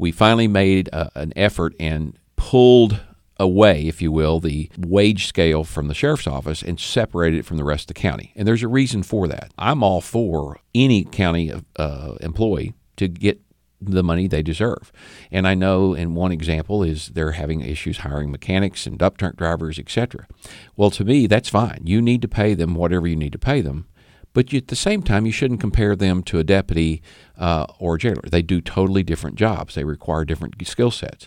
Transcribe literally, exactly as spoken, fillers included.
we finally made a, an effort and pulled away, if you will, the wage scale from the sheriff's office and separated it from the rest of the county. And there's a reason for that. I'm all for any county uh, employee to get the money they deserve. And I know, and one example is they're having issues hiring mechanics and dump truck drivers, et cetera. Well, to me, that's fine. You need to pay them whatever you need to pay them. But you, at the same time, you shouldn't compare them to a deputy uh, or a jailer. They do totally different jobs. They require different skill sets.